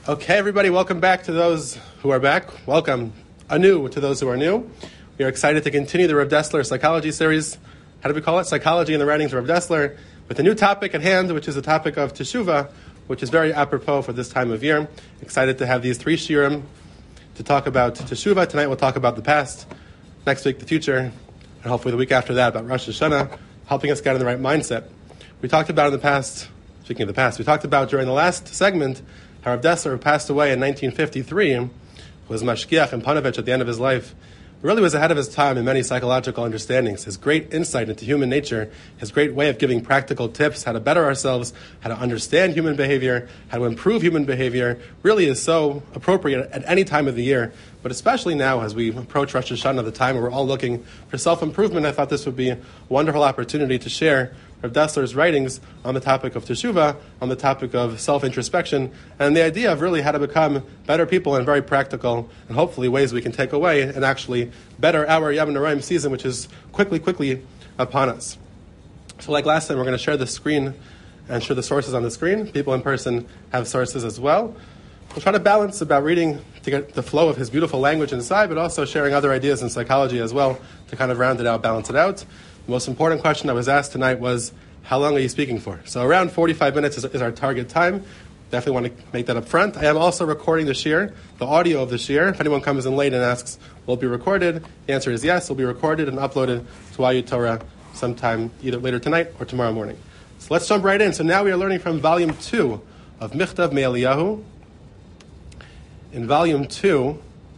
Okay, everybody, welcome back to those who are back. Welcome anew to those who are new. We are excited to continue the Rav Dessler Psychology series. How do we call it? Psychology in the Writings of Rav Dessler, with a new topic at hand, which is the topic of Teshuvah, which is very apropos for this time of year. Excited to have these three shiurim to talk about Teshuvah. Tonight we'll talk about the past, next week the future, and hopefully the week after that about Rosh Hashanah, helping us get in the right mindset. We talked about in the past, speaking of the past, we talked about during the last segment how Rav Dessler, who passed away in 1953, was Mashgiach in Panovich at the end of his life, really was ahead of his time in many psychological understandings. His great insight into human nature, his great way of giving practical tips, how to better ourselves, how to understand human behavior, how to improve human behavior, really is so appropriate at any time of the year. But especially now, as we approach Rosh Hashanah, the time where we're all looking for self-improvement, I thought this would be a wonderful opportunity to share Rav Dessler's writings on the topic of Teshuvah, on the topic of self-introspection, and the idea of really how to become better people in very practical and hopefully ways we can take away and actually better our Yom Noraim season, which is quickly upon us. So like last time, we're going to share the screen and share the sources on the screen. People in person have sources as well. We'll try to balance about reading to get the flow of his beautiful language inside, but also sharing other ideas in psychology as well to kind of round it out, balance it out. The most important question I was asked tonight was, how long are you speaking for? So around 45 minutes is our target time. Definitely want to make that up front. I am also recording the shiur, the audio of the shiur. If anyone comes in late and asks, will it be recorded? The answer is yes, it will be recorded and uploaded to YU Torah sometime either later tonight or tomorrow morning. So let's jump right in. So now we are learning from volume 2 of Michtav Me'Eliyahu. In volume 2,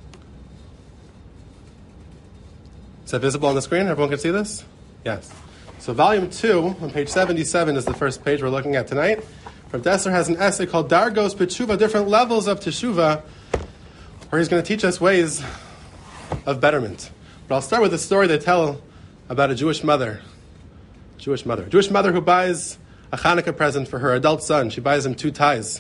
is that visible on the screen? Everyone can see this? Yes. So volume 2, on page 77, is the first page we're looking at tonight. Rav Dessler has an essay called Dargos B'Teshuvah, different levels of Teshuvah, where he's going to teach us ways of betterment. But I'll start with a story they tell about a Jewish mother who buys a Hanukkah present for her adult son. She buys him 2 ties.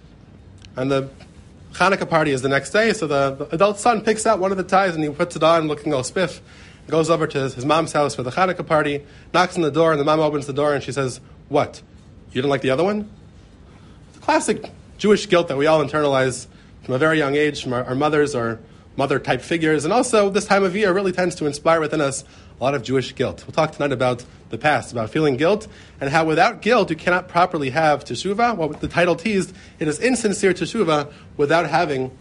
And the Hanukkah party is the next day, so the adult son picks out one of the ties and he puts it on looking all spiff. Goes over to his mom's house for the Hanukkah party, knocks on the door, and the mom opens the door and she says, "What? You didn't like the other one?" It's a classic Jewish guilt that we all internalize from a very young age from our mothers or mother-type figures. And also, this time of year really tends to inspire within us a lot of Jewish guilt. We'll talk tonight about the past, about feeling guilt, and how without guilt you cannot properly have Teshuvah. Well, the title teased, it is insincere Teshuvah without having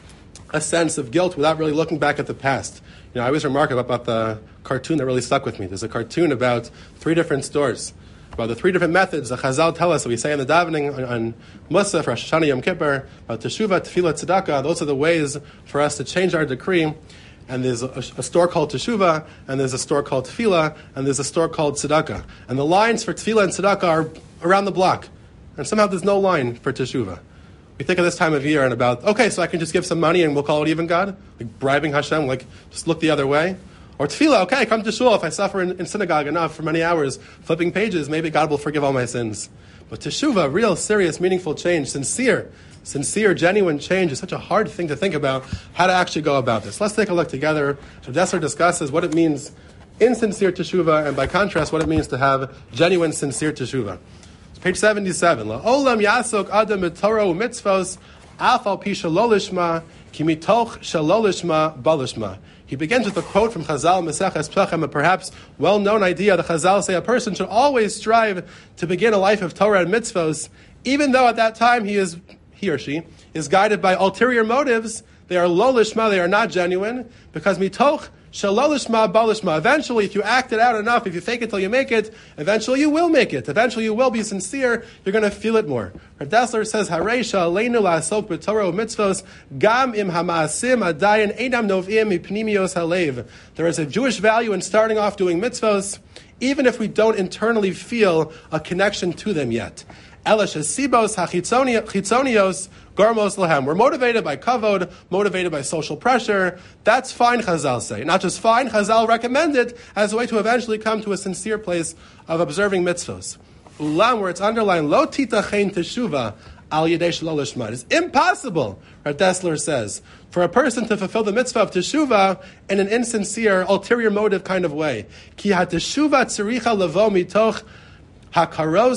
a sense of guilt, without really looking back at the past. You know, I always remark about the cartoon that really stuck with me. There's a cartoon about 3 different stores, about the 3 different methods the Chazal tell us that we say in the davening on Musaf, Rosh Hashanah, Yom Kippur, about Teshuvah, Tefillah, Tzedakah. Those are the ways for us to change our decree. And there's a store called Teshuvah, and there's a store called Tefillah, and there's a store called Tzedakah. And the lines for Tefillah and Tzedakah are around the block. And somehow there's no line for Teshuvah. We think of this time of year and about, okay, so I can just give some money and we'll call it even God? Like bribing Hashem, like just look the other way? Or tefillah, okay, come to shul. If I suffer in synagogue enough for many hours, flipping pages, maybe God will forgive all my sins. But teshuvah, real, serious, meaningful change, sincere, genuine change is such a hard thing to think about, how to actually go about this. Let's take a look together. Rav Dessler discusses what it means insincere teshuvah, and by contrast, what it means to have genuine, sincere teshuvah. Page 77. La'olam yasok adam b'torah u'mitzvos afal pi shalolishma ki mitoch shalolishma balishma. He begins with a quote from Chazal Maseches Psachim, a perhaps well-known idea. The Chazal say a person should always strive to begin a life of Torah and mitzvos, even though at that time he or she is guided by ulterior motives. They are lo lishma, they are not genuine, because mitoch shalolishma balishma. Eventually, if you act it out enough, if you fake it till you make it, eventually you will make it. Eventually you will be sincere. You're going to feel it more. Rav Dessler says, Hareisha aleinu la'asok b'torah u'mitzvos gam im hama'asim adayin einam novim mipnimios halev. There is a Jewish value in starting off doing mitzvos, even if we don't internally feel a connection to them yet. Elish hasibos hachitzonios garmos lahem. We're motivated by kavod, motivated by social pressure. That's fine, Chazal say. Not just fine, Chazal recommend it as a way to eventually come to a sincere place of observing mitzvos. Ulam, where it's underlined, lo titachein teshuva al yedei shelo lishma. It is impossible, Rav Dessler says, for a person to fulfill the mitzvah of teshuva in an insincere, ulterior motive kind of way. Ki ha teshuva tziricha levo mitoch hakaros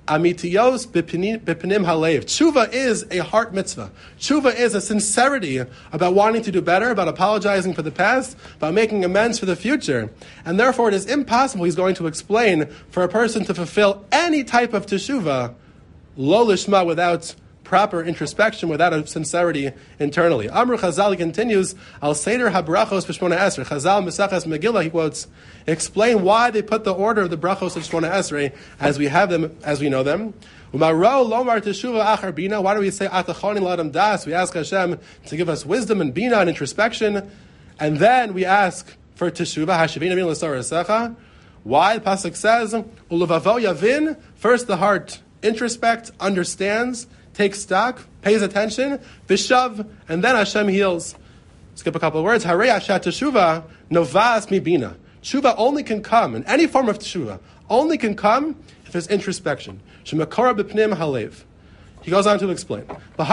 Amitiyos bipinim halev. Tshuva is a heart mitzvah. Tshuva is a sincerity about wanting to do better, about apologizing for the past, about making amends for the future. And therefore it is impossible, he's going to explain, for a person to fulfill any type of teshuva, lo lishma, without proper introspection, without a sincerity internally. Amr Chazal, he continues, Al Seder HaBrachos B'Shmona Esrei. Chazal Mesachas Megillah, he quotes, explain why they put the order of the Brachos of Shmona Esrei as we have them, as we know them. Umaro Lomar Teshuva Achar Bina. Why do we say Atachonin Ladam Das? We ask Hashem to give us wisdom and Bina and introspection, and then we ask for Teshuva Hashavina Bin L'Sar Esecha. Why? The pasuk says, Uluvavo Yavin. First, the heart introspect, understands, takes stock, pays attention, vishav, and then Hashem heals. Skip a couple of words. Harei Ashat Teshuva Novas Mi Bina. Teshuva only can come, in any form of teshuva, only can come if there's introspection. Shemakora b'pnim halev. He goes on to explain.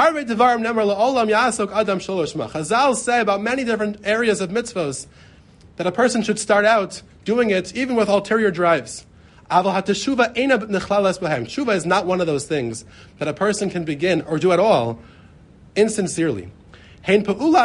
Chazal say about many different areas of mitzvos that a person should start out doing it even with ulterior drives. Teshuva is not one of those things that a person can begin or do at all insincerely. We're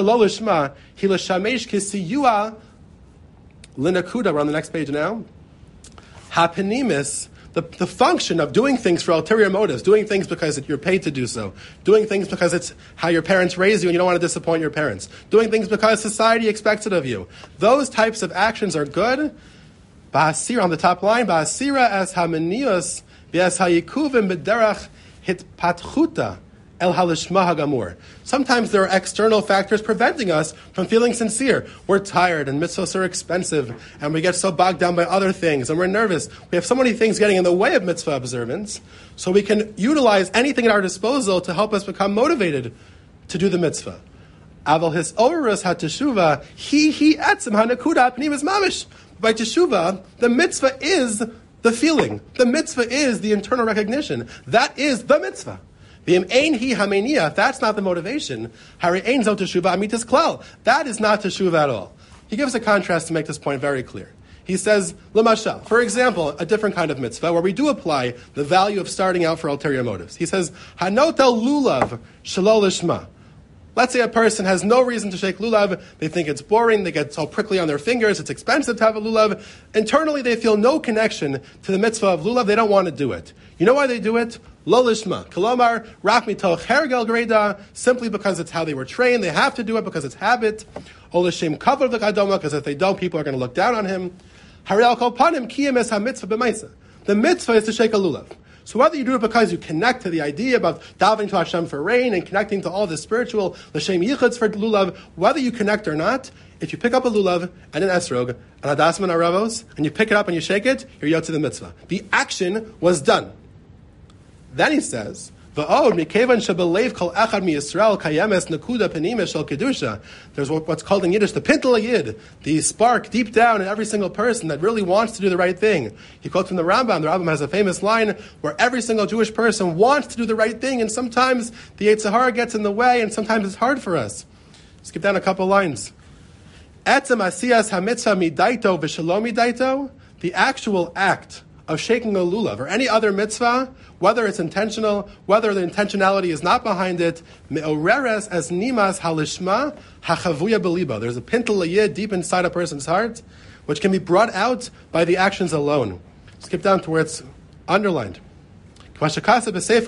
on the next page now. Hapenimis, the function of doing things for ulterior motives, doing things because you're paid to do so, doing things because it's how your parents raise you and you don't want to disappoint your parents, doing things because society expects it of you. Those types of actions are good. Ba'asira, on the top line, Ba'asira as hamenius v'as hayikuvim b'derach hitpatchuta el halishma hagamur. Sometimes there are external factors preventing us from feeling sincere. We're tired and mitzvahs are expensive and we get so bogged down by other things and we're nervous. We have so many things getting in the way of mitzvah observance, so we can utilize anything at our disposal to help us become motivated to do the mitzvah. Aval his orus hateshuva he etzim hanakuda pnimis mamish. By teshuva, the mitzvah is the feeling. The mitzvah is the internal recognition. That is the mitzvah. If that's not the motivation, that is not teshuva at all. He gives a contrast to make this point very clear. He says, L'mashal, for example, a different kind of mitzvah where we do apply the value of starting out for ulterior motives. He says, Hanotel lulav shelo lishma. Let's say a person has no reason to shake lulav. They think it's boring. They get so prickly on their fingers. It's expensive to have a lulav. Internally, they feel no connection to the mitzvah of lulav. They don't want to do it. You know why they do it? Lo lishma. Kolomar, rak mitoch hergel greda, simply because it's how they were trained. They have to do it because it's habit. O l'shem kavod v'kadoma, because if they don't, people are going to look down on him. Hariel kol panim kiyem es ha-mitzvah b'maisa. The mitzvah is to shake a lulav. So whether you do it because you connect to the idea about davening to Hashem for rain and connecting to all the spiritual l'shem yichutz for lulav, whether you connect or not, if you pick up a lulav and an esrog and hadasman aravos and you pick it up and you shake it, you're yotze the mitzvah. The action was done. Then he says, "Va'od mikevan shebelev kol echad miYisrael kayemes nekuda penimis shel kedusha." There's what's called in Yiddish the pintel yid, the spark deep down in every single person that really wants to do the right thing. He quotes from the Rambam. The Rambam has a famous line where every single Jewish person wants to do the right thing, and sometimes the Yetzer Hara gets in the way, and sometimes it's hard for us. Skip down a couple lines. Etzem asiyas hamitzvah midaito v'shalom midaito. The actual act of shaking a lulav or any other mitzvah, whether it's intentional, whether the intentionality is not behind it, me'oreres as nimas halishma hachavuya beliba. There's a pintel yid deep inside a person's heart, which can be brought out by the actions alone. Skip down to where it's underlined. How do you like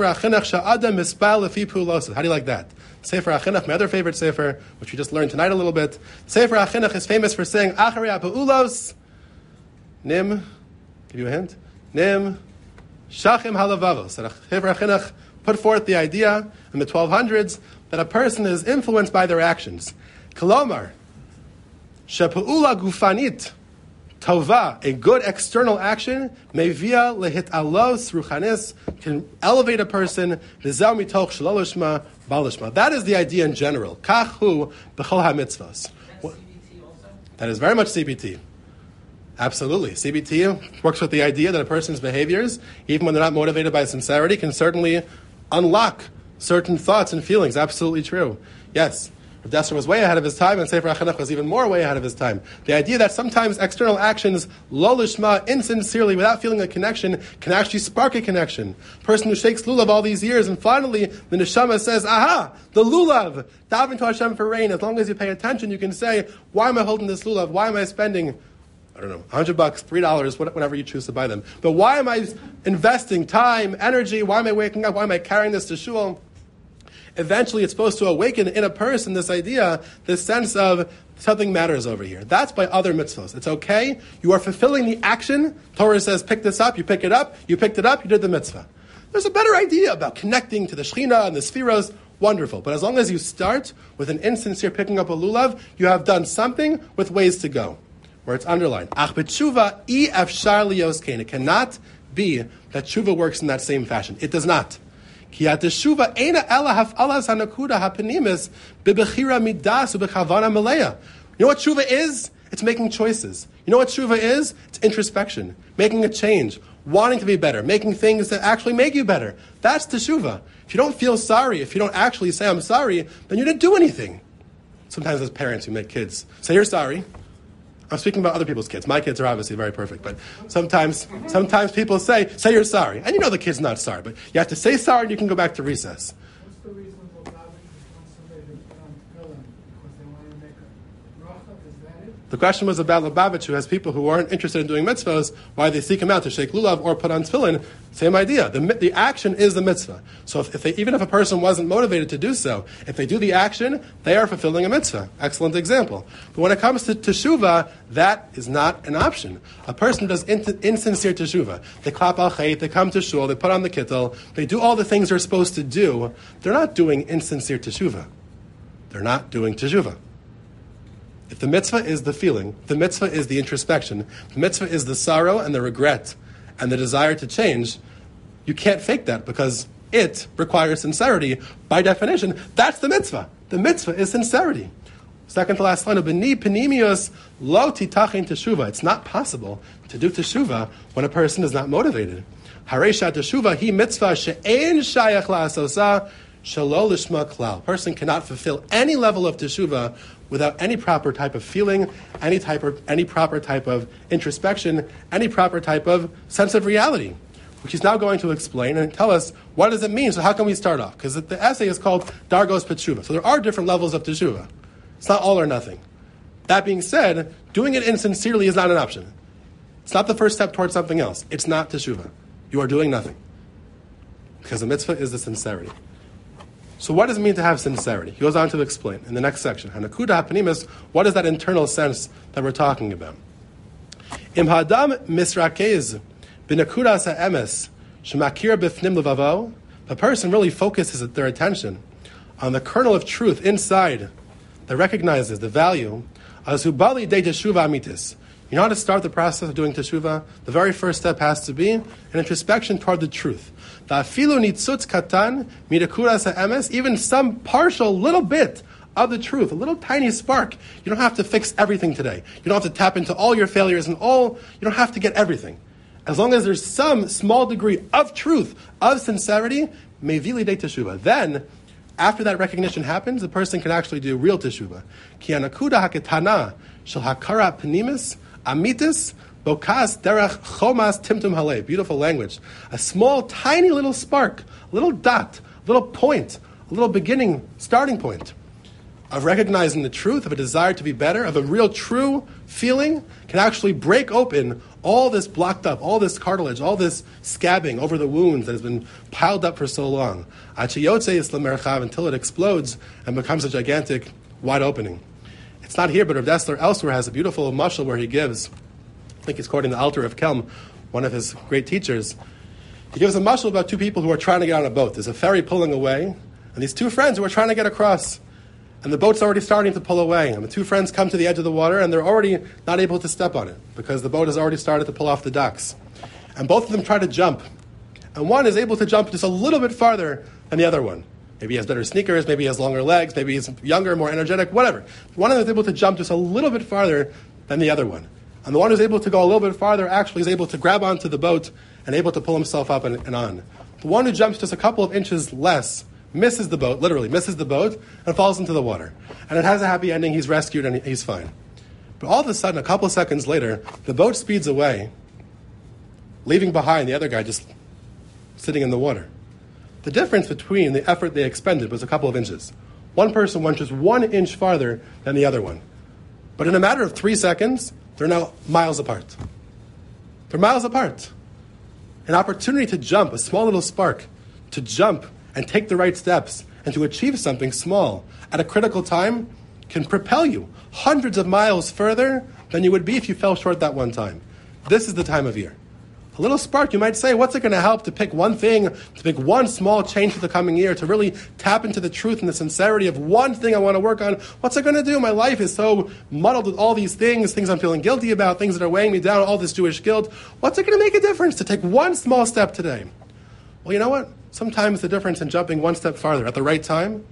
that? Sefer HaChinuch, my other favorite sefer, which we just learned tonight a little bit. Sefer HaChinuch is famous for saying, Acharei ha'pa'ulos, nim, give you a hint, nim, shachim halavavos. That Sefer HaChinuch put forth the idea in the 1200s that a person is influenced by their actions. Kolomar, shepa'ula gufanit, tova, a good external action, mevia lehit alos ruchanis, can elevate a person, v'zau mitoch shalolishma balishma. That is the idea in general. Kachu b'chol ha-mitzvahs. That is very much CBT. Absolutely. CBT works with the idea that a person's behaviors, even when they're not motivated by sincerity, can certainly unlock certain thoughts and feelings. Absolutely true. Yes. Rav Dessler was way ahead of his time, and Sefer HaChinuch was even more way ahead of his time. The idea that sometimes external actions, lo lishma, insincerely, without feeling a connection, can actually spark a connection. Person who shakes lulav all these years, and finally the neshama says, aha, the lulav, daven to Hashem for rain. As long as you pay attention, you can say, why am I holding this lulav? Why am I spending, I don't know, $100, $3, whatever you choose to buy them. But why am I investing time, energy? Why am I waking up? Why am I carrying this to shul? Eventually, it's supposed to awaken in a person this idea, this sense of something matters over here. That's by other mitzvahs. It's okay. You are fulfilling the action. Torah says, pick this up. You pick it up. You picked it up. You did the mitzvah. There's a better idea about connecting to the Shekhinah and the Sfiros. Wonderful. But as long as you start with an insincere picking up a lulav, you have done something with ways to go. Where it's underlined. Ach b'tshuva I efshar lios kein. It cannot be that tshuva works in that same fashion. It does not. Ki ateshuva eina ela haf'alas hanakuda hapenimis bebechira midas ubechavana meleya. You know what tshuva is? It's making choices. You know what tshuva is? It's introspection, making a change, wanting to be better, making things that actually make you better. That's teshuva. If you don't feel sorry, if you don't actually say I'm sorry, then you didn't do anything. Sometimes as parents who make kids say you're sorry. I'm speaking about other people's kids. My kids are obviously very perfect, but sometimes people say you're sorry. And you know the kid's not sorry, but you have to say sorry and you can go back to recess. What's the reason for davening wants somebody to put on tefillin because they want to make a bracha? Is that it? The question was about Lubavitch, who has people who aren't interested in doing mitzvahs, why they seek him out to shake lulav or put on tefillin. Same idea. The action is the mitzvah. So even if a person wasn't motivated to do so, if they do the action, they are fulfilling a mitzvah. Excellent example. But when it comes to teshuvah, that is not an option. A person does insincere teshuvah. They klap al chait, they come to shul, they put on the kittel, they do all the things they're supposed to do. They're not doing insincere teshuvah. They're not doing teshuvah. If the mitzvah is the feeling, the mitzvah is the introspection, the mitzvah is the sorrow and the regret and the desire to change, you can't fake that because it requires sincerity. By definition, that's the mitzvah. The mitzvah is sincerity. Second to last line of B'ni Panimius Lo Titachin Teshuvah. It's not possible to do teshuvah when a person is not motivated. Haresha Teshuvah Hi Mitzvah She'ein Shayach La'asosa Shelo Lishma Klal. A person cannot fulfill any level of teshuvah without any proper type of feeling, any proper type of introspection, any proper type of sense of reality, which he's now going to explain and tell us what does it mean. So how can we start off? Because the essay is called Dargos Petshuva. So there are different levels of teshuvah. It's not all or nothing. That being said, doing it insincerely is not an option. It's not the first step towards something else. It's not teshuvah. You are doing nothing. Because the mitzvah is the sincerity. So what does it mean to have sincerity? He goes on to explain in the next section. Hanakuda hapanimis, what is that internal sense that we're talking about? Im hadam misrakez b'nakudas ha'emes shemakir b'fnim levavo. The person really focuses their attention on the kernel of truth inside that recognizes the value as hubali de teshuva amitis. You know how to start the process of doing teshuvah? The very first step has to be an introspection toward the truth. Even some partial little bit of the truth, a little tiny spark. You don't have to fix everything today. You don't have to tap into all your failures and you don't have to get everything. As long as there's some small degree of truth, of sincerity, mevili de teshuvah. Then, after that recognition happens, the person can actually do real teshuvah. Ki anakuda haketana shel hakara penimis amitis bokas derech chomas timtum halev. Beautiful language. A small, tiny little spark, a little dot, a little point, a little beginning, starting point of recognizing the truth, of a desire to be better, of a real true feeling, can actually break open all this blocked up, all this cartilage, all this scabbing over the wounds that has been piled up for so long. Until it explodes and becomes a gigantic wide opening. It's not here, but Rav Dessler elsewhere has a beautiful mashal where he gives, I think he's quoting the Alter of Kelm, one of his great teachers. He gives a mashal about two people who are trying to get on a boat. There's a ferry pulling away, and these two friends who are trying to get across. And the boat's already starting to pull away. And the two friends come to the edge of the water, and they're already not able to step on it because the boat has already started to pull off the docks. And both of them try to jump. And one is able to jump just a little bit farther than the other one. Maybe he has better sneakers, maybe he has longer legs, maybe he's younger, more energetic, whatever. One of them is able to jump just a little bit farther than the other one. And the one who's able to go a little bit farther actually is able to grab onto the boat and able to pull himself up and on. The one who jumps just a couple of inches less misses the boat, literally misses the boat, and falls into the water. And it has a happy ending. He's rescued and he's fine. But all of a sudden, a couple of seconds later, the boat speeds away, leaving behind the other guy just sitting in the water. The difference between the effort they expended was a couple of inches. One person went just 1 inch farther than the other one. But in a matter of 3 seconds, they're now miles apart. They're miles apart. An opportunity to jump, a small little spark, to jump and take the right steps and to achieve something small at a critical time can propel you hundreds of miles further than you would be if you fell short that one time. This is the time of year. A little spark, you might say, what's it going to help to pick one thing, to pick one small change for the coming year, to really tap into the truth and the sincerity of one thing I want to work on? What's it going to do? My life is so muddled with all these things I'm feeling guilty about, things that are weighing me down, all this Jewish guilt. What's it going to make a difference to take one small step today? Well, you know what? Sometimes the difference in jumping one step farther at the right time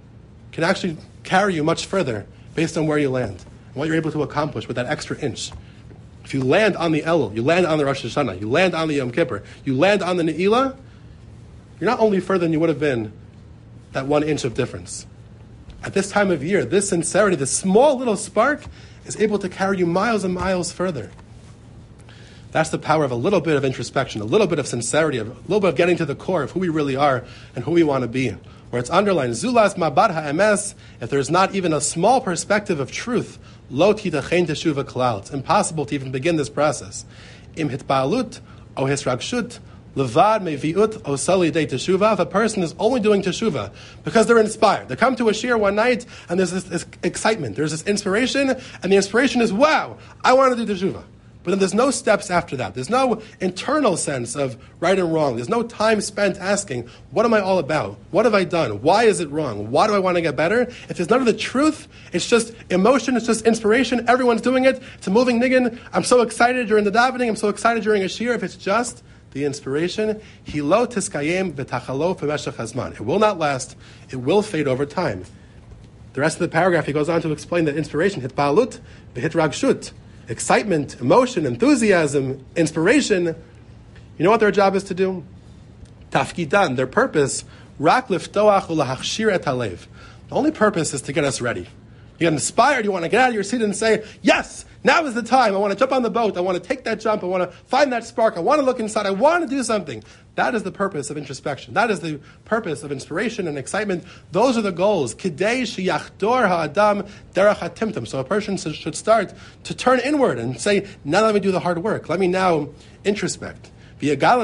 can actually carry you much further based on where you land and what you're able to accomplish with that extra inch. If you land on the Elul, you land on the Rosh Hashanah, you land on the Yom Kippur, you land on the Ne'ilah, you're not only further than you would have been that 1 inch of difference. At this time of year, this sincerity, this small little spark is able to carry you miles and miles further. That's the power of a little bit of introspection, a little bit of sincerity, a little bit of getting to the core of who we really are and who we want to be. Where it's underlined, Zulas Mabat HaEmes, if there's not even a small perspective of truth, Lo Titachein Teshuva Klal. It's impossible to even begin this process. Im Hitba'alut, O Hisragshut, Levad Meviut, O Solidei Teshuva. If a person is only doing Teshuva because they're inspired, they come to a shir one night and there's this excitement, there's this inspiration, and the inspiration is, wow, I want to do Teshuva. But then there's no steps after that. There's no internal sense of right and wrong. There's no time spent asking, what am I all about? What have I done? Why is it wrong? Why do I want to get better? If there's none of the truth, it's just emotion, it's just inspiration. Everyone's doing it. It's a moving niggin. I'm so excited during the davening. I'm so excited during a shir. If it's just the inspiration, hilo tiskayem v'tachalo v'meshach hazman. It will not last. It will fade over time. The rest of the paragraph, he goes on to explain that inspiration, hitba'alut v'hitragshut. Excitement, emotion, enthusiasm, inspiration. You know what their job is to do? Tafkidan, their purpose, rak liftoach ulahachshir et halev. The only purpose is to get us ready. You get inspired, you want to get out of your seat and say, yes, now is the time. I want to jump on the boat. I want to take that jump. I want to find that spark. I want to look inside. I want to do something. That is the purpose of introspection. That is the purpose of inspiration and excitement. Those are the goals. Kidei sheyachdor ha'adam derech hatimtum. So a person should start to turn inward and say, now let me do the hard work. Let me now introspect. All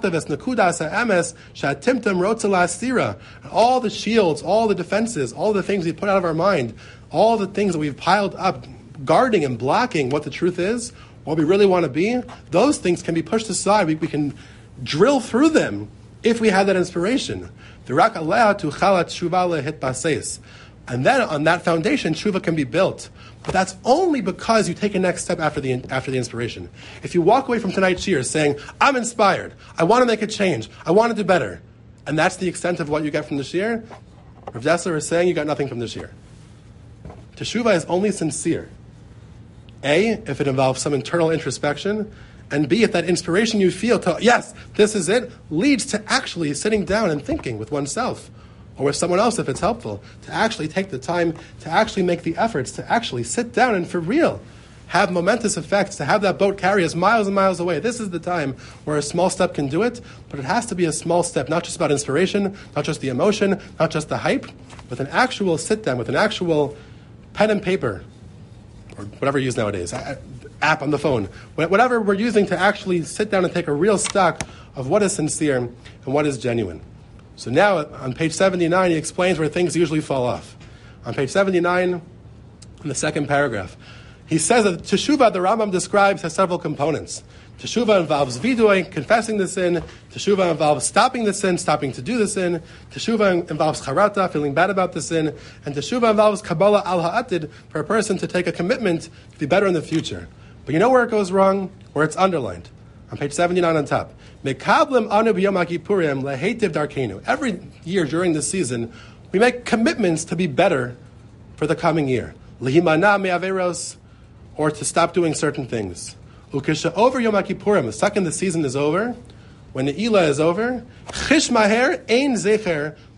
the shields, all the defenses, all the things we put out of our mind, all the things that we've piled up, guarding and blocking what the truth is, what we really want to be, those things can be pushed aside. We can drill through them if we have that inspiration. And then on that foundation, tshuva can be built. But that's only because you take a next step after the inspiration. If you walk away from tonight's shir saying, I'm inspired, I want to make a change, I want to do better, and that's the extent of what you get from the shir, Rav Dessler is saying you got nothing from the shir. Teshuva is only sincere. A, if it involves some internal introspection, and B, if that inspiration you feel to, yes, this is it, leads to actually sitting down and thinking with oneself, or with someone else if it's helpful, to actually take the time, to actually make the efforts, to actually sit down and for real have momentous effects, to have that boat carry us miles and miles away. This is the time where a small step can do it, but it has to be a small step, not just about inspiration, not just the emotion, not just the hype, with an actual sit-down, with an actual pen and paper, or whatever you use nowadays, app on the phone, whatever we're using to actually sit down and take a real stock of what is sincere and what is genuine. So now, on page 79, he explains where things usually fall off. On page 79, in the second paragraph, he says that Teshuvah, the Rambam describes, has several components. Teshuvah involves vidui, confessing the sin. Teshuvah involves stopping the sin, stopping to do the sin. Teshuvah involves charata, feeling bad about the sin. And Teshuvah involves kabbalah al ha'atid, for a person to take a commitment to be better in the future. But you know where it goes wrong? Where it's underlined. On page 79 on top. Mekablim anu b'yom HaKippurim lehetiv darkenu. Every year during this season, we make commitments to be better for the coming year. Lehimana me'averos, or to stop doing certain things. Ukesha over Yom HaKippurim, the second the season is over, when the Ne'ilah is over, chish maher ein zecher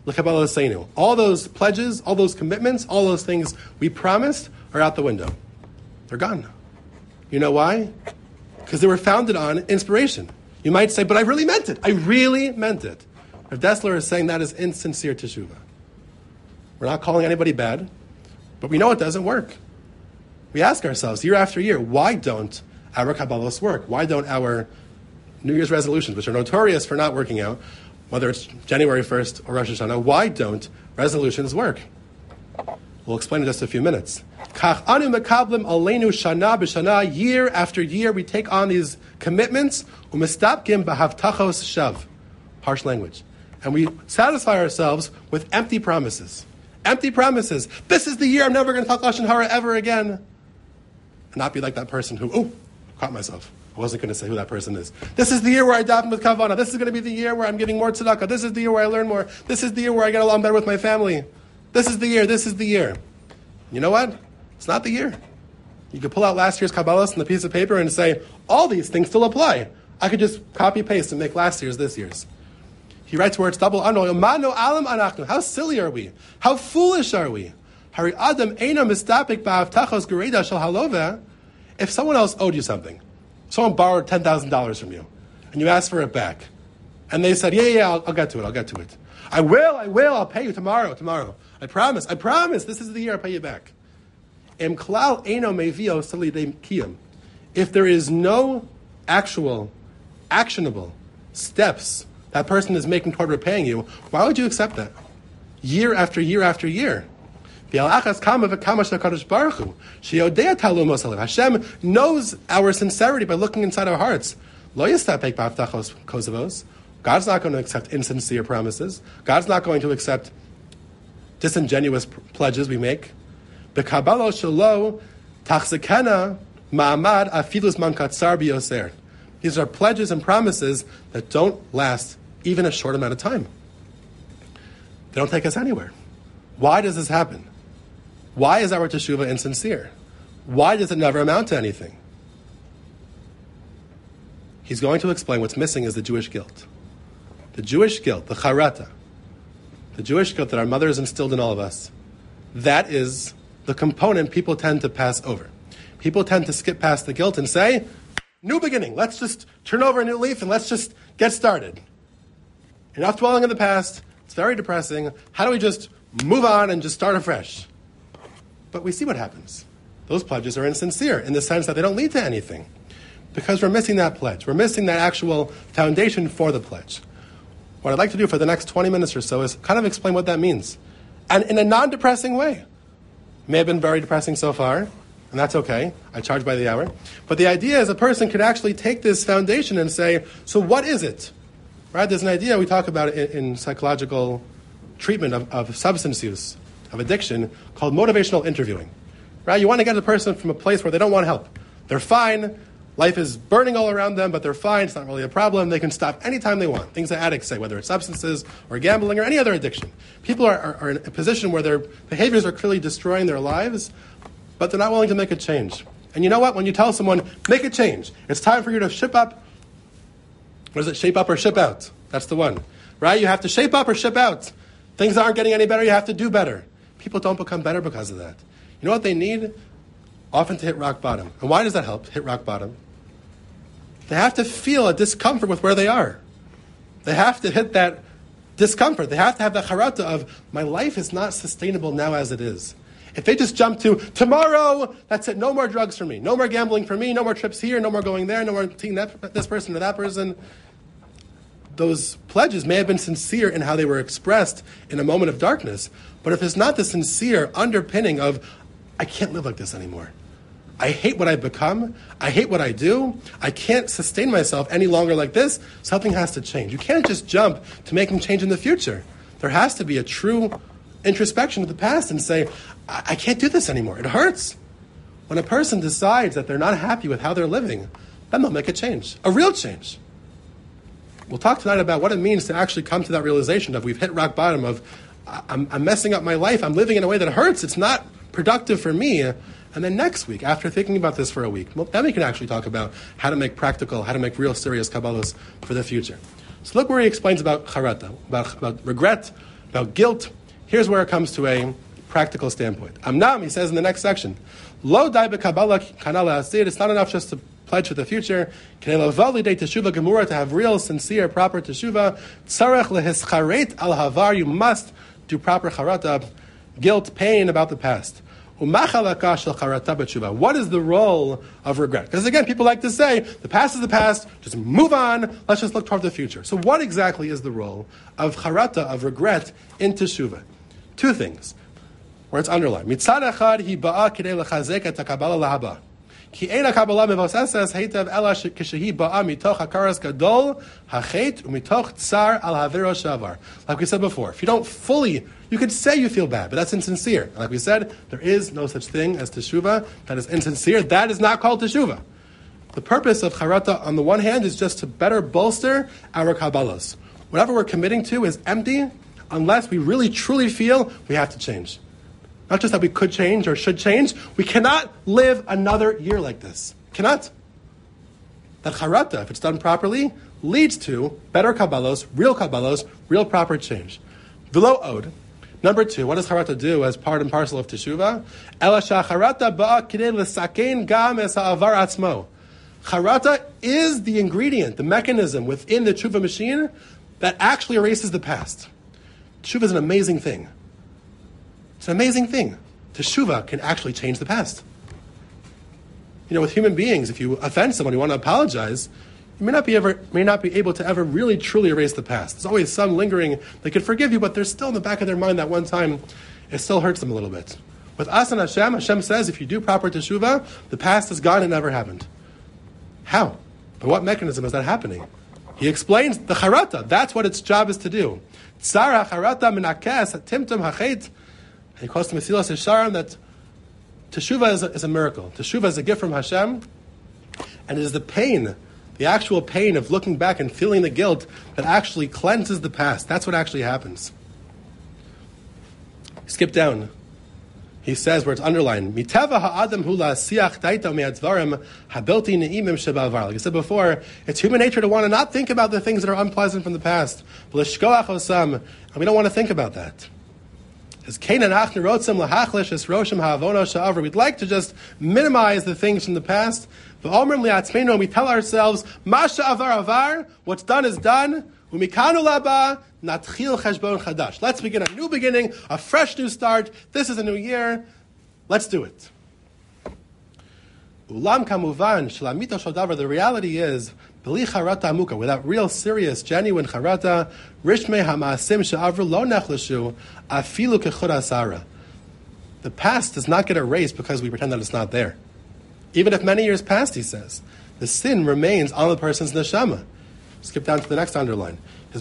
l'kabbalah. All those pledges, all those commitments, all those things we promised are out the window. They're gone. You know why? Because they were founded on inspiration. You might say, but I really meant it. I really meant it. Rav Dessler is saying that is insincere teshuvah. We're not calling anybody bad, but we know it doesn't work. We ask ourselves year after year, why don't our Kabbalos work? Why don't our New Year's resolutions, which are notorious for not working out, whether it's January 1st or Rosh Hashanah, why don't resolutions work? We'll explain in just a few minutes. Kach anu mekablim aleinu shana b'shana, year after year, we take on these commitments, umistapkim b'havtachos shav, harsh language. And we satisfy ourselves with empty promises. Empty promises. This is the year I'm never going to talk Lashon Hara ever again. And not be like that person who, caught myself. I wasn't going to say who that person is. This is the year where I daven with kavanah. This is going to be the year where I'm giving more tzedakah. This is the year where I learn more. This is the year where I get along better with my family. This is the year. This is the year. You know what? It's not the year. You could pull out last year's Kabbalas on the piece of paper and say, all these things still apply. I could just copy-paste and make last year's this year's. He writes where it's double anol. Mano alam anachnu. How silly are we? How foolish are we? Hari adam eina mistapik ba'avtachos gereda shel halova. If someone else owed you something, someone borrowed $10,000 from you, and you asked for it back, and they said, yeah, I'll get to it. I will, I'll pay you tomorrow. I promise, this is the year I'll pay you back. Em klal eino mevio salidei kiyam. If there is no actual, actionable steps that person is making toward repaying you, why would you accept that? Year after year after year. Hashem knows our sincerity by looking inside our hearts. God's not going to accept insincere promises. God's not going to accept disingenuous pledges we make. These are pledges and promises that don't last even a short amount of time. They don't take us anywhere. Why does this happen? Why is our teshuvah insincere? Why does it never amount to anything? He's going to explain what's missing is the Jewish guilt. The Jewish guilt, the charata, the Jewish guilt that our mothers instilled in all of us, that is the component people tend to pass over. People tend to skip past the guilt and say, new beginning, let's just turn over a new leaf and let's just get started. Enough dwelling in the past, it's very depressing. How do we just move on and just start afresh? But we see what happens. Those pledges are insincere in the sense that they don't lead to anything. Because we're missing that pledge. We're missing that actual foundation for the pledge. What I'd like to do for the next 20 minutes or so is kind of explain what that means. And in a non-depressing way. May have been very depressing so far, and that's okay. I charge by the hour. But the idea is a person could actually take this foundation and say, so what is it? Right? There's an idea we talk about in psychological treatment of substance use, of addiction, called motivational interviewing. Right? You want to get a person from a place where they don't want help. They're fine. Life is burning all around them, but they're fine. It's not really a problem. They can stop anytime they want. Things that addicts say, whether it's substances or gambling or any other addiction. People are in a position where their behaviors are clearly destroying their lives, but they're not willing to make a change. And you know what? When you tell someone, make a change, it's time for you to shape up. What is it? Shape up or ship out? That's the one. Right? You have to shape up or ship out. Things aren't getting any better. You have to do better. People don't become better because of that. You know what they need? Often to hit rock bottom. And why does that help, hit rock bottom? They have to feel a discomfort with where they are. They have to hit that discomfort. They have to have that charata of, my life is not sustainable now as it is. If they just jump to, tomorrow, that's it, no more drugs for me, no more gambling for me, no more trips here, no more going there, no more seeing this person or that person. Those pledges may have been sincere in how they were expressed in a moment of darkness, but if it's not the sincere underpinning of, I can't live like this anymore. I hate what I've become. I hate what I do. I can't sustain myself any longer like this. Something has to change. You can't just jump to making change in the future. There has to be a true introspection of the past and say, I can't do this anymore. It hurts. When a person decides that they're not happy with how they're living, then they'll make a change, a real change. We'll talk tonight about what it means to actually come to that realization of we've hit rock bottom of I'm messing up my life. I'm living in a way that hurts. It's not productive for me. And then next week, after thinking about this for a week, well, then we can actually talk about how to make practical, how to make real serious Kabbalas for the future. So look where he explains about charata, about regret, about guilt, here's where it comes to a practical standpoint. Amnam, he says in the next section, Lo dai b'kabala kanala asid. It's not enough just to pledge for the future. Knei lavali de teshuva gemura, to have real, sincere, proper teshuva. Tzarech lehischaret al havar. You must do proper charata, guilt, pain about the past. What is the role of regret? Because again, people like to say, the past is the past, just move on, let's just look toward the future. So what exactly is the role of charata, of regret, in teshuva? Two things, where it's underlined. Mitzad echad hi ba'a kidei lechazek et hakabala lahaba. Ki ein hakabala mevoseses heitev ela kishehi ba'a mitoch hakaras gadol hachet umitoch tsar al haviro shavar. Like we said before, if you don't fully, you could say you feel bad, but that's insincere. And like we said, there is no such thing as teshuva that is insincere. That is not called teshuva. The purpose of charata, on the one hand, is just to better bolster our kabbalas. Whatever we're committing to is empty unless we really truly feel we have to change. Not just that we could change or should change. We cannot live another year like this. Cannot. That charata, if it's done properly, leads to better kabbalos, real proper change. V'lo od. Number two, what does charata do as part and parcel of teshuva? Ela shacharata ba'a kidei l'sakein gam es ha'avar atzmo. Charata is the ingredient, the mechanism within the teshuva machine that actually erases the past. Teshuva is an amazing thing. It's an amazing thing. Teshuva can actually change the past. With human beings, if you offend someone, you want to apologize, you may not be able to ever really truly erase the past. There's always some lingering. They could forgive you, but there's still in the back of their mind that one time it still hurts them a little bit. With us and Hashem says if you do proper teshuva, the past is gone and never happened. How? By what mechanism is that happening? He explains the charata. That's what its job is to do. Tzara charata minakes timtum hachet. He quotes the Mesilas Yesharim that teshuva is a miracle. Teshuva is a gift from Hashem, and it is the pain, the actual pain of looking back and feeling the guilt that actually cleanses the past. That's what actually happens. Skip down. He says where it's underlined, Miteva ha'adam hula siach daita me'advarim habelti ne'imim shebavar. Like I said before, it's human nature to want to not think about the things that are unpleasant from the past. V'lishkoach osam, and we don't want to think about that. We'd like to just minimize the things from the past. And we tell ourselves, what's done is done. Let's begin a new beginning, a fresh new start. This is a new year. Let's do it. The reality is, without real, serious, genuine charata, the past does not get erased because we pretend that it's not there. Even if many years passed, he says, the sin remains on the person's neshama. Skip down to the next underline. We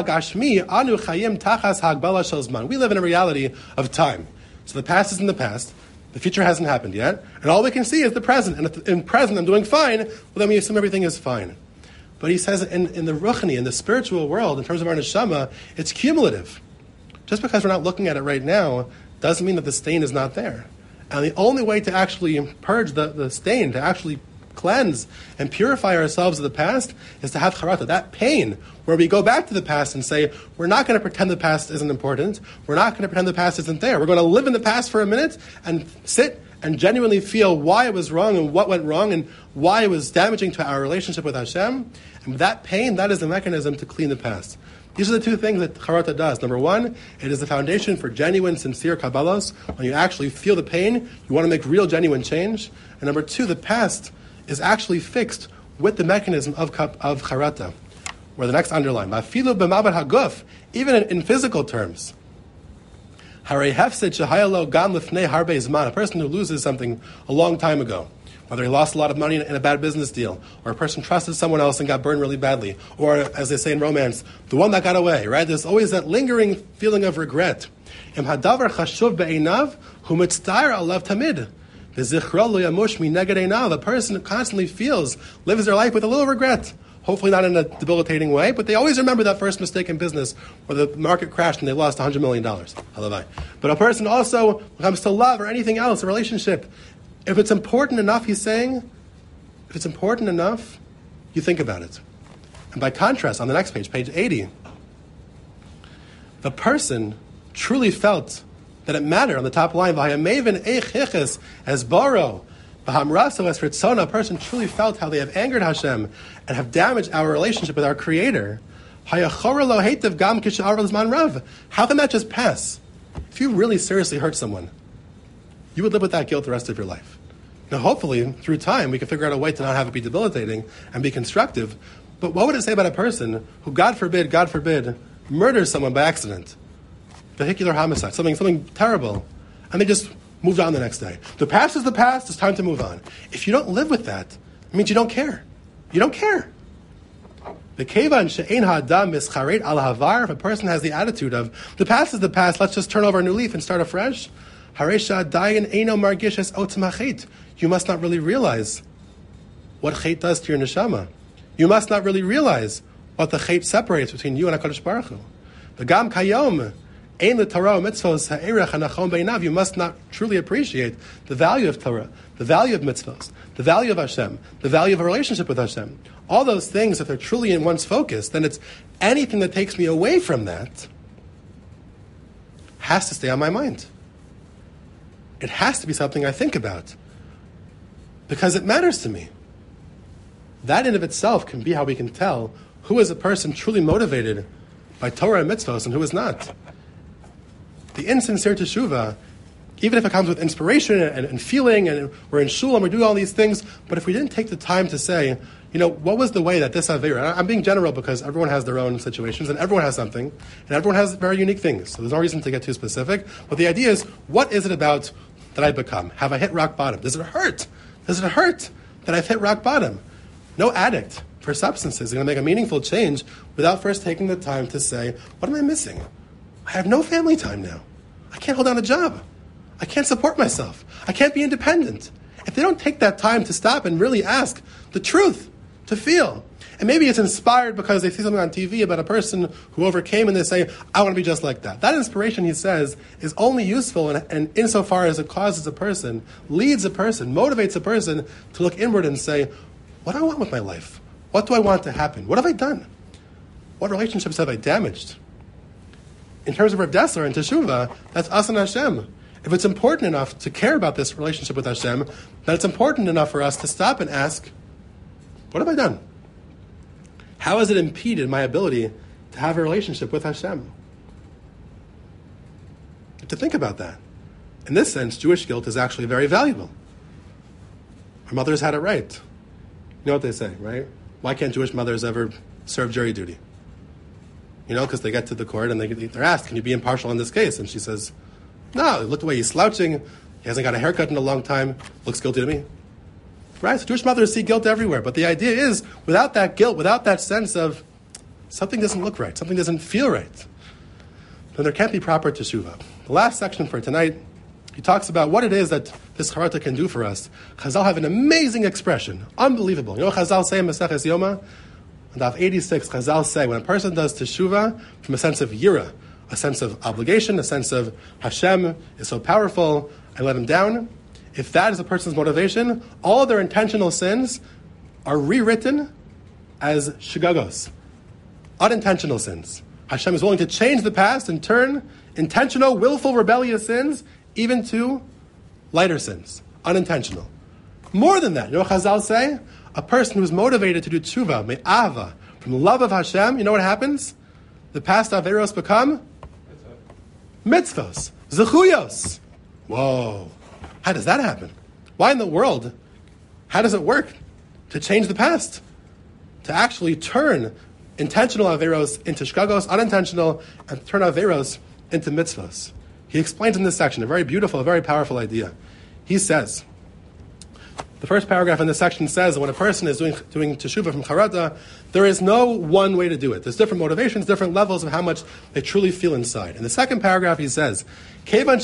live in a reality of time. So the past is in the past. The future hasn't happened yet. And all we can see is the present. And if in present I'm doing fine, well, then we assume everything is fine. But he says in the ruchni, in the spiritual world, in terms of our neshama, it's cumulative. Just because we're not looking at it right now doesn't mean that the stain is not there. And the only way to actually purge the stain, to actually cleanse and purify ourselves of the past, is to have charata, that pain, where we go back to the past and say, we're not going to pretend the past isn't important, we're not going to pretend the past isn't there, we're going to live in the past for a minute and sit and genuinely feel why it was wrong and what went wrong and why it was damaging to our relationship with Hashem. And that pain, that is the mechanism to clean the past. These are the two things that charata does. Number one, it is the foundation for genuine, sincere kabbalos. When you actually feel the pain, you want to make real, genuine change. And number two, the past is actually fixed with the mechanism of charata. Where the next underline, mafilu b'mabat haguf, even in physical terms. Harei hefsed shehayalo gam lifnei harbe zman, a person who loses something a long time ago, whether he lost a lot of money in a bad business deal, or a person trusted someone else and got burned really badly, or, as they say in romance, the one that got away, right? There's always that lingering feeling of regret. Im hadavar chashuv be'einav hu mitzta'er alav tamid. The person constantly lives their life with a little regret. Hopefully not in a debilitating way, but they always remember that first mistake in business where the market crashed and they lost $100 million. But a person also, when it comes to love or anything else, a relationship, if it's important enough, he's saying, if it's important enough, you think about it. And by contrast, on the next page, page 80, the person truly felt that it mattered on the top line, as baro, a person truly felt how they have angered Hashem and have damaged our relationship with our Creator. How can that just pass? If you really seriously hurt someone, you would live with that guilt the rest of your life. Now, hopefully, through time, we can figure out a way to not have it be debilitating and be constructive. But what would it say about a person who, God forbid, murders someone by accident? Vehicular homicide, something terrible. And they just moved on the next day. The past is the past, it's time to move on. If you don't live with that, it means you don't care. You don't care. If a person has the attitude of, the past is the past, let's just turn over a new leaf and start afresh, you must not really realize what chait does to your neshama. You must not really realize what the chait separates between you and HaKadosh Baruch Hu. V'gam kayom, ein l'Torah mitzvos ha'erech hanachon beinav. You must not truly appreciate the value of Torah, the value of mitzvos, the value of Hashem, the value of a relationship with Hashem. All those things, if they're truly in one's focus, then it's anything that takes me away from that has to stay on my mind. It has to be something I think about because it matters to me. That in of itself can be how we can tell who is a person truly motivated by Torah and mitzvahs and who is not. The insincere teshuvah, even if it comes with inspiration and feeling, and we're in shul and we're doing all these things, but if we didn't take the time to say, what was the way that this Avera, I'm being general because everyone has their own situations and everyone has something, and everyone has very unique things, so there's no reason to get too specific, but the idea is, what is it about that I become? Have I hit rock bottom? Does it hurt? Does it hurt that I've hit rock bottom? No addict for substances is going to make a meaningful change without first taking the time to say, what am I missing? I have no family time now. I can't hold down a job. I can't support myself. I can't be independent. If they don't take that time to stop and really ask the truth, to feel, and maybe it's inspired because they see something on TV about a person who overcame and they say, I want to be just like that. That inspiration, he says, is only useful and insofar as it causes a person, leads a person, motivates a person to look inward and say, what do I want with my life? What do I want to happen? What have I done? What relationships have I damaged? In terms of Reb Dessler and Teshuvah, that's us and Hashem. If it's important enough to care about this relationship with Hashem, then it's important enough for us to stop and ask, what have I done? How has it impeded my ability to have a relationship with Hashem? To think about that. In this sense, Jewish guilt is actually very valuable. Our mothers had it right. You know what they say, right? Why can't Jewish mothers ever serve jury duty? Because they get to the court and they're asked, can you be impartial in this case? And she says, no, look the way he's slouching. He hasn't got a haircut in a long time. Looks guilty to me. Right? So Jewish mothers see guilt everywhere. But the idea is, without that guilt, without that sense of something doesn't look right, something doesn't feel right, then there can't be proper teshuvah. The last section for tonight, he talks about what it is that this charata can do for us. Chazal have an amazing expression. Unbelievable. You know what Chazal say in Maseches Yoma? On Daf 86, Chazal say, when a person does teshuvah from a sense of yira, a sense of obligation, a sense of Hashem is so powerful, I let him down. If that is a person's motivation, all of their intentional sins are rewritten as shigagos, unintentional sins. Hashem is willing to change the past and turn intentional, willful, rebellious sins even to lighter sins, unintentional. More than that, you know what Chazal say? A person who is motivated to do tshuva, me'ava, from the love of Hashem, you know what happens? The past averos become mitzvos, zechuyos. Whoa. How does that happen? Why in the world? How does it work to change the past? To actually turn intentional averos into shkagos, unintentional, and turn averos into mitzvos. He explains in this section a very beautiful, a very powerful idea. He says, the first paragraph in this section says that when a person is doing teshuvah from charata, there is no one way to do it. There's different motivations, different levels of how much they truly feel inside. In the second paragraph, he says, each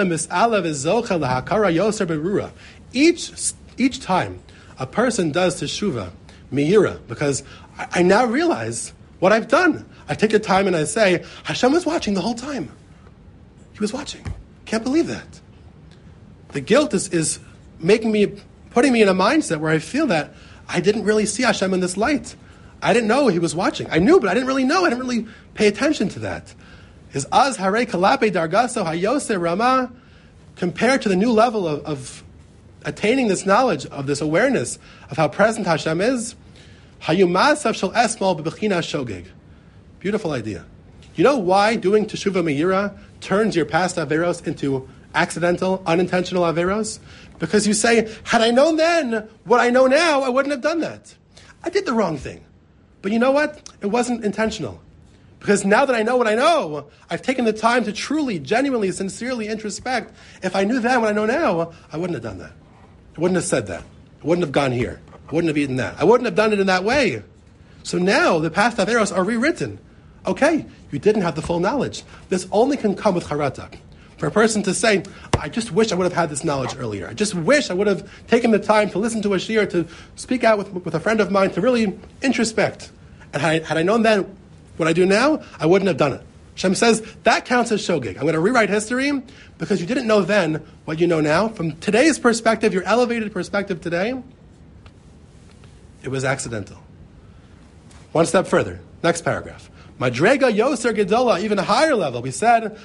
time a person does teshuvah, miyira, because I now realize what I've done. I take the time and I say, Hashem was watching the whole time. He was watching. Can't believe that. The guilt is putting me in a mindset where I feel that I didn't really see Hashem in this light. I didn't know He was watching. I knew, but I didn't really know. I didn't really pay attention to that. is Az Hare Kalape Dargaso Hayose Rama, compared to the new level of attaining this knowledge, of this awareness of how present Hashem is. Hayumasav Shel Esmol B'Bechina Shogeg. Beautiful idea. You know why doing Teshuvah Meira turns your past Averos into accidental, unintentional Averos? Because you say, had I known then what I know now, I wouldn't have done that. I did the wrong thing. But you know what? It wasn't intentional. Because now that I know what I know, I've taken the time to truly, genuinely, sincerely introspect. If I knew then what I know now, I wouldn't have done that. I wouldn't have said that. I wouldn't have gone here. I wouldn't have eaten that. I wouldn't have done it in that way. So now the past Averos are rewritten. Okay, you didn't have the full knowledge. This only can come with charata. For a person to say, I just wish I would have had this knowledge earlier. I just wish I would have taken the time to listen to a shiur, to speak out with a friend of mine, to really introspect. And had I known then what I do now, I wouldn't have done it. Hashem says, that counts as shogeg. I'm going to rewrite history because you didn't know then what you know now. From today's perspective, your elevated perspective today, it was accidental. One step further. Next paragraph. Madrega Yoser Gedola, even a higher level. We said,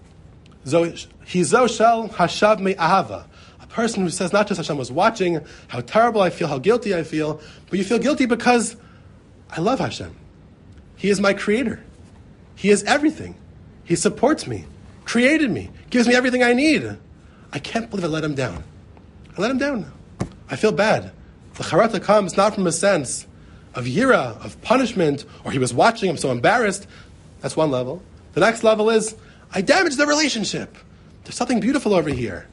Hizo Shel Hashav Me'ahava. A person who says not just Hashem was watching, how terrible I feel, how guilty I feel, but you feel guilty because I love Hashem. He is my creator. He is everything. He supports me, created me, gives me everything I need. I can't believe I let him down. I let him down. I feel bad. The charata comes not from a sense of yira, of punishment, or he was watching, I'm so embarrassed. That's one level. The next level is, I damaged the relationship. There's something beautiful over here.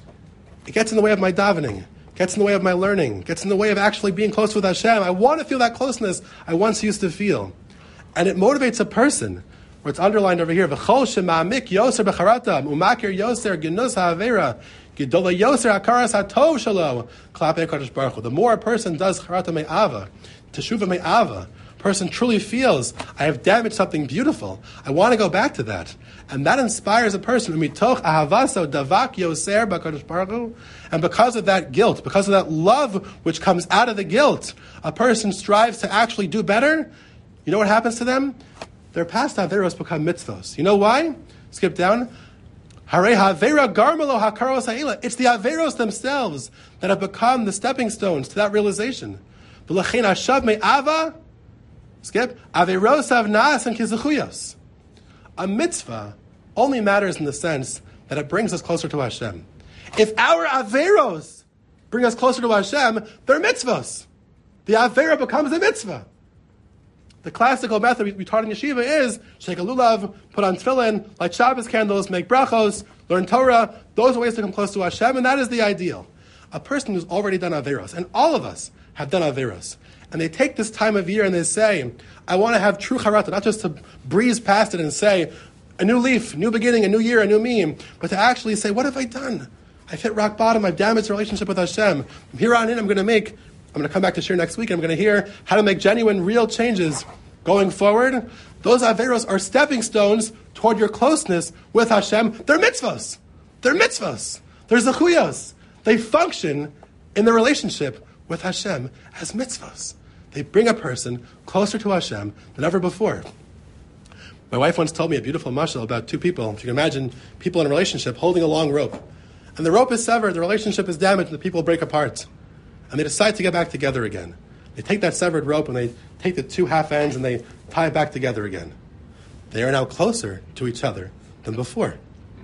It gets in the way of my davening, gets in the way of my learning, gets in the way of actually being close with Hashem. I want to feel that closeness I once used to feel. And it motivates a person, where it's underlined over here, V'chol shema'amik yoser b'charatam, u'makir yoser genus ha'avera, gedola yoser ha'karas ha'tov shalo, klapei HaKadosh Baruch Hu. The more a person does charata me'ava, teshuvah me'ava, person truly feels, I have damaged something beautiful. I want to go back to that. And that inspires a person. Mitoch ahavaso davak yoser b'kadosh baruch hu. And because of that guilt, because of that love which comes out of the guilt, a person strives to actually do better. You know what happens to them? Their past averos become mitzvos. You know why? Skip down. Harei havera garmelo hakaros ha'ila. It's the averos themselves that have become the stepping stones to that realization. V'lechein hashav me'ava. Skip. Averosav naas and kizuchuyos. A mitzvah only matters in the sense that it brings us closer to Hashem. If our averos bring us closer to Hashem, they're mitzvahs. The avera becomes a mitzvah. The classical method we taught in yeshiva is shake a lulav, put on tefillin, light Shabbos candles, make brachos, learn Torah. Those are ways to come close to Hashem, and that is the ideal. A person who's already done averos, and all of us have done averos, and they take this time of year and they say, I want to have true charata, not just to breeze past it and say, a new leaf, new beginning, a new year, a new me, but to actually say, what have I done? I've hit rock bottom, I've damaged the relationship with Hashem. From here on in, I'm going to come back to share next week, and I'm going to hear how to make genuine, real changes going forward. Those averos are stepping stones toward your closeness with Hashem. They're mitzvahs. They're mitzvahs. They're zechuyos. They function in the relationship with Hashem as mitzvahs. They bring a person closer to Hashem than ever before. My wife once told me a beautiful mashal about two people. If you can imagine people in a relationship holding a long rope. And the rope is severed, the relationship is damaged, and the people break apart. And they decide to get back together again. They take that severed rope and they take the two half ends and they tie it back together again. They are now closer to each other than before.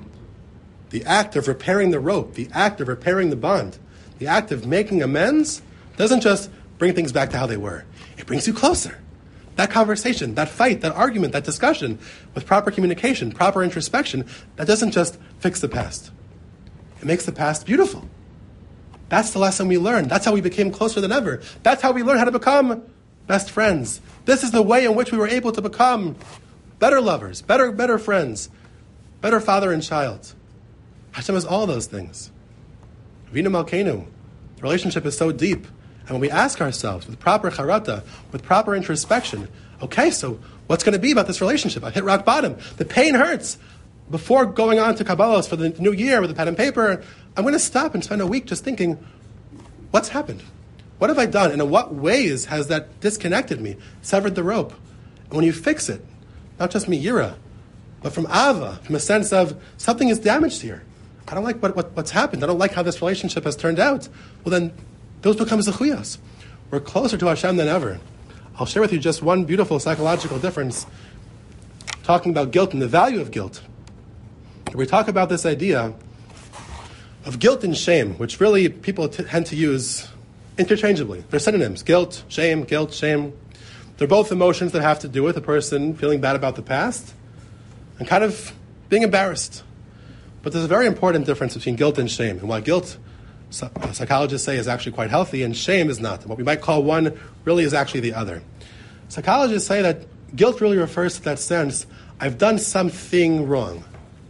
The act of repairing the rope, the act of repairing the bond, the act of making amends doesn't just bring things back to how they were. It brings you closer. That conversation, that fight, that argument, that discussion, with proper communication, proper introspection, that doesn't just fix the past. It makes the past beautiful. That's the lesson we learned. That's how we became closer than ever. That's how we learned how to become best friends. This is the way in which we were able to become better lovers, better friends, better father and child. Hashem is all those things. Vina Malkeinu. The relationship is so deep. And when we ask ourselves with proper charata, with proper introspection, okay, so what's going to be about this relationship? I've hit rock bottom. The pain hurts. Before going on to Kabbalos for the new year with a pen and paper, I'm going to stop and spend a week just thinking, what's happened? What have I done? And in what ways has that disconnected me, severed the rope? And when you fix it, not just miyira, but from ava, from a sense of something is damaged here. I don't like what's happened. I don't like how this relationship has turned out. Well, then those become zechuyos. We're closer to Hashem than ever. I'll share with you just one beautiful psychological difference, talking about guilt and the value of guilt. We talk about this idea of guilt and shame, which really people tend to use interchangeably. They're synonyms: guilt, shame. They're both emotions that have to do with a person feeling bad about the past and kind of being embarrassed. But there's a very important difference between guilt and shame. And while guilt, psychologists say, is actually quite healthy, and shame is not. What we might call one really is actually the other. Psychologists say that guilt really refers to that sense, I've done something wrong.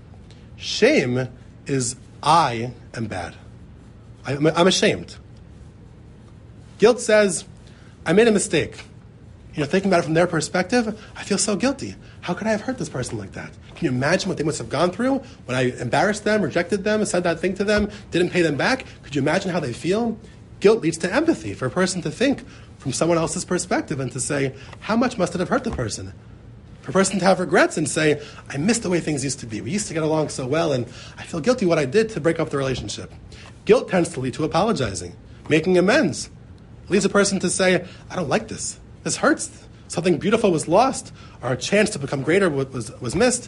Shame is I am bad. I'm ashamed. Guilt says, I made a mistake. Thinking about it from their perspective, I feel so guilty. How could I have hurt this person like that? Can you imagine what they must have gone through when I embarrassed them, rejected them, said that thing to them, didn't pay them back? Could you imagine how they feel? Guilt leads to empathy, for a person to think from someone else's perspective and to say, how much must it have hurt the person? For a person to have regrets and say, I miss the way things used to be. We used to get along so well, and I feel guilty what I did to break up the relationship. Guilt tends to lead to apologizing, making amends. It leads a person to say, I don't like this. This hurts. Something beautiful was lost, or a chance to become greater was missed.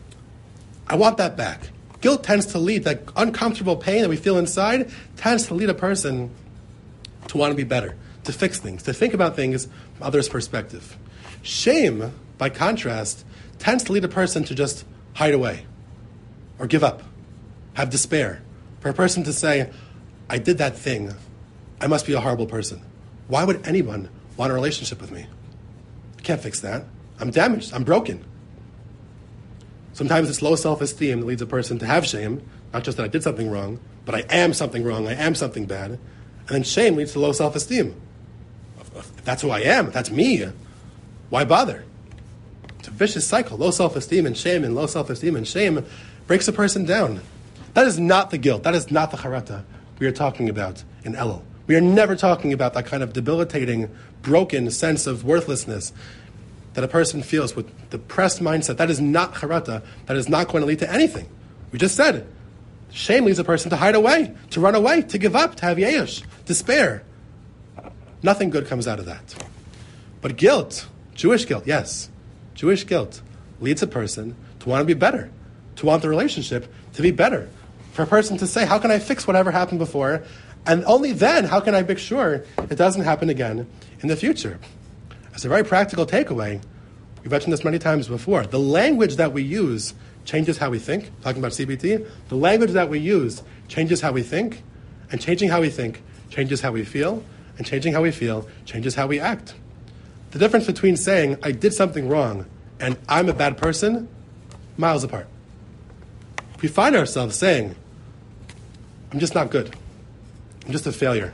I want that back. Guilt tends to lead, that uncomfortable pain that we feel inside, tends to lead a person to want to be better, to fix things, to think about things from others' perspective. Shame, by contrast, tends to lead a person to just hide away, or give up, have despair. For a person to say, I did that thing, I must be a horrible person. Why would anyone want a relationship with me? I can't fix that. I'm damaged. I'm broken. Sometimes it's low self-esteem that leads a person to have shame, not just that I did something wrong, but I am something wrong, I am something bad. And then shame leads to low self-esteem. If that's who I am, if that's me, why bother? It's a vicious cycle. Low self-esteem and shame, and low self-esteem and shame breaks a person down. That is not the guilt. That is not the charata we are talking about in Elul. We are never talking about that kind of debilitating, broken sense of worthlessness that a person feels with depressed mindset. That is not charata. That is not going to lead to anything. We just said, shame leads a person to hide away, to run away, to give up, to have yesh, despair. Nothing good comes out of that. But guilt, Jewish guilt, yes, Jewish guilt leads a person to want to be better, to want the relationship to be better. For a person to say, how can I fix whatever happened before? And only then, how can I make sure it doesn't happen again in the future? As a very practical takeaway, we've mentioned this many times before, the language that we use changes how we think. Talking about CBT, the language that we use changes how we think, and changing how we think changes how we feel, and changing how we feel changes how we act. The difference between saying, I did something wrong, and I'm a bad person, miles apart. If we find ourselves saying, I'm just not good, I'm just a failure.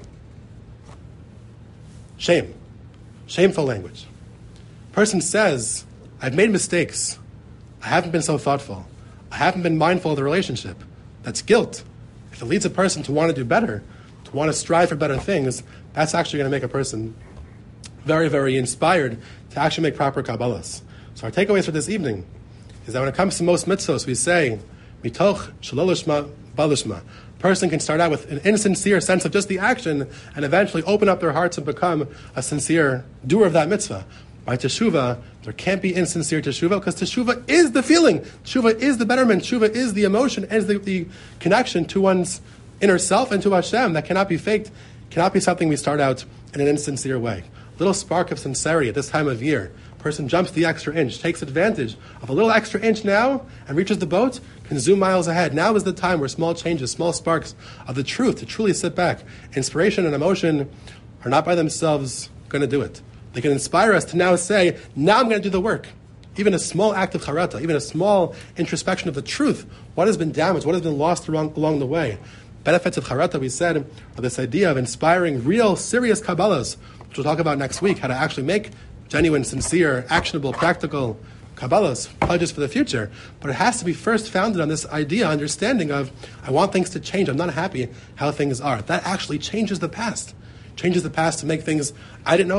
Shame. Shameful language. Person says, I've made mistakes. I haven't been so thoughtful. I haven't been mindful of the relationship. That's guilt. If it leads a person to want to do better, to want to strive for better things, that's actually going to make a person very, very inspired to actually make proper Kabbalahs. So our takeaways for this evening is that when it comes to most mitzvos, we say, mitoch shalolishma balishma. Person can start out with an insincere sense of just the action and eventually open up their hearts and become a sincere doer of that mitzvah. By teshuvah, there can't be insincere teshuvah because teshuvah is the feeling. Teshuvah is the betterment. Teshuvah is the emotion, is the connection to one's inner self and to Hashem that cannot be faked, cannot be something we start out in an insincere way. Little spark of sincerity at this time of year. Person jumps the extra inch, takes advantage of a little extra inch now and reaches the boat, can zoom miles ahead. Now is the time where small changes, small sparks of the truth to truly sit back. Inspiration and emotion are not by themselves going to do it. They can inspire us to now say, now I'm going to do the work. Even a small act of charata, even a small introspection of the truth. What has been damaged? What has been lost along the way? Benefits of charata, we said, are this idea of inspiring real, serious Kabbalahs, which we'll talk about next week, how to actually make genuine, sincere, actionable, practical Kabbalahs, pledges for the future. But it has to be first founded on this idea, understanding of, I want things to change. I'm not happy how things are. That actually changes the past. Changes the past to make things I didn't know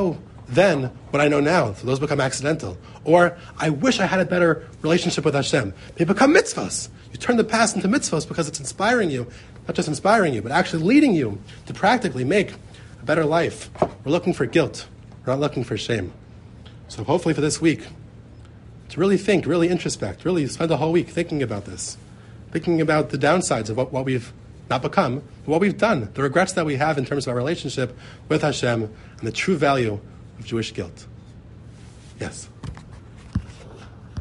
than what I know now. So those become accidental. Or I wish I had a better relationship with Hashem. They become mitzvahs. You turn the past into mitzvahs because it's inspiring you, not just inspiring you, but actually leading you to practically make a better life. We're looking for guilt. We're not looking for shame. So hopefully for this week, to really think, really introspect, really spend a whole week thinking about this, thinking about the downsides of what we've not become, but what we've done, the regrets that we have in terms of our relationship with Hashem, and the true value of Jewish guilt. Yes?